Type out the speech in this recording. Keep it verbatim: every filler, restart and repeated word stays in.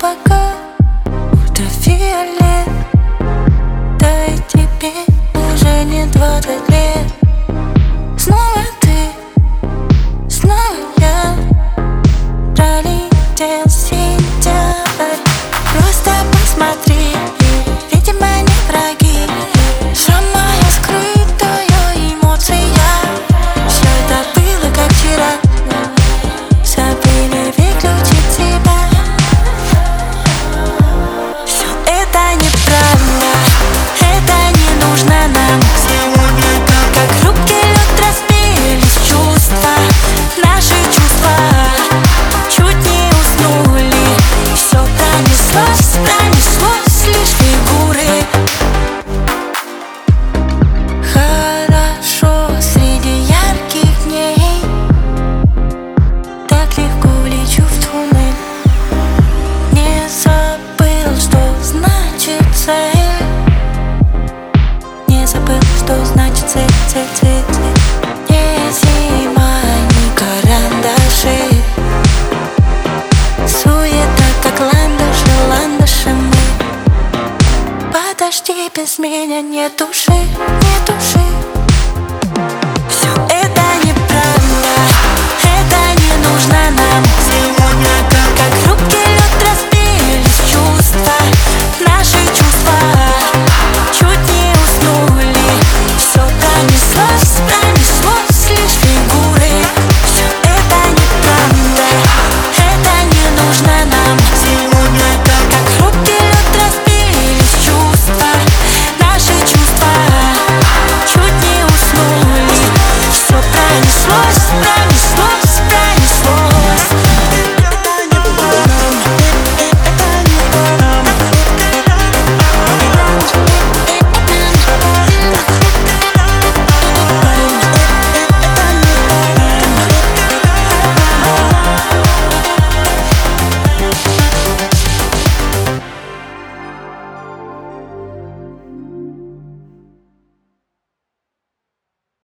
пока ультрафиолет. Да и тебе уже не двадцать лет. Снова ты, снова я. Пролетел сентябрь. Просто посмотри, видимо не враги. Самая скрытая эмоция. Все это было как вчера. Забыли выключить тебя. Все это неправильно, это не нужно нам. Сегодня как хрупкий лед разбились чувства. Наши чувства чуть не уснули. Все пронеслось, пронеслось лишь фигуры. Хорошо среди ярких дней. Так легко лечу в туннель. Не забыл, что значит цель. Не забыл, что значит цель, цель, цель, цель. Не зима, не карандаши. Суета, как ландыши, ландыши мы. Подожди, без меня нет души.